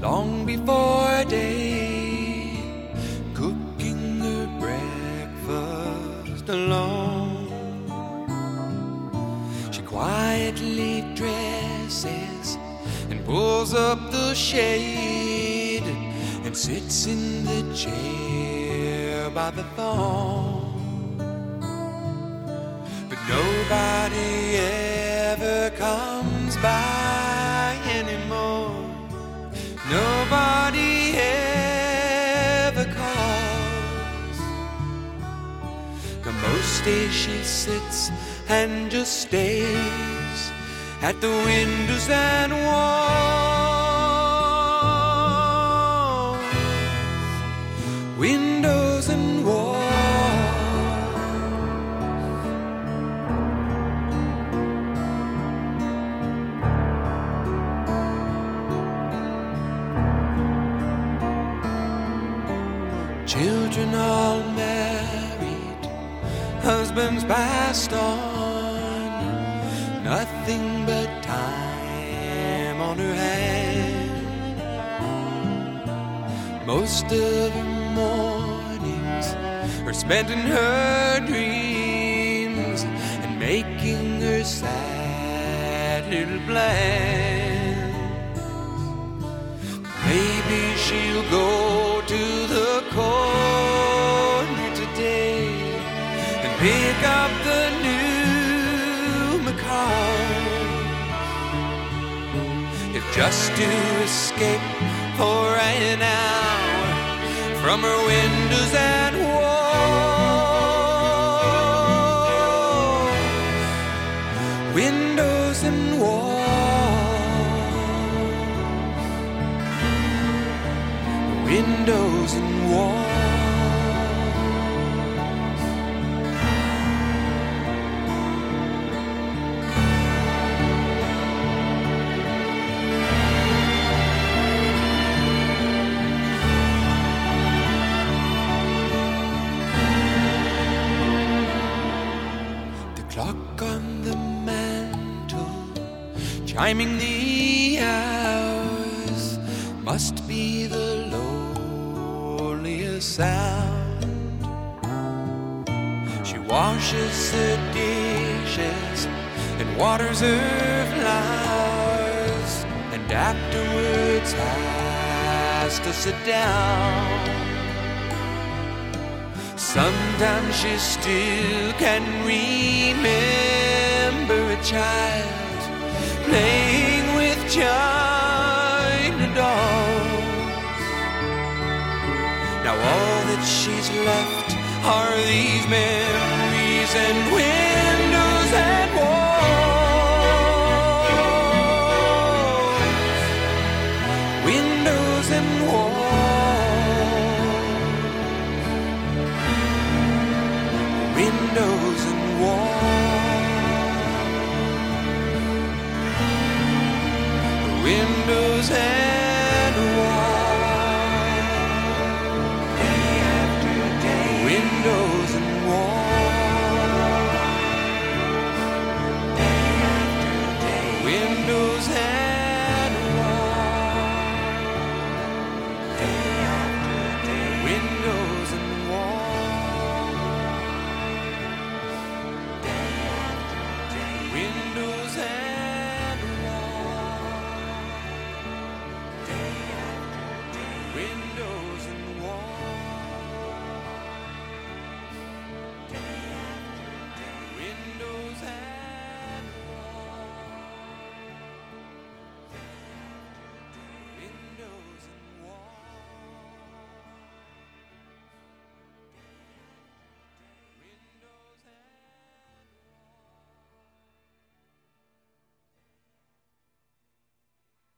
long before day, cooking her breakfast alone. She quietly dresses and pulls up the shade and sits in the chair by the phone. But nobody ever comes by anymore. Nobody ever calls. The most days she sits and just stares at the windows and walls. Windows and walls. Children all married, husbands passed on, nothing but time on her hand. Most of her mornings are spent in her dreams and making her sad little plans. Maybe she'll go to the corner today and pick up the new macaws, if just to escape for an hour from her windows and walls. Windows and walls. Windows and walls. The clock on the mantle, chiming the hours, must be the sound. She washes her dishes and waters her flowers, and afterwards has to sit down. Sometimes she still can remember a child playing with China dolls. Now all that she's left are these memories and windows and walls. Windows and walls. Windows and walls. Windows and walls. Windows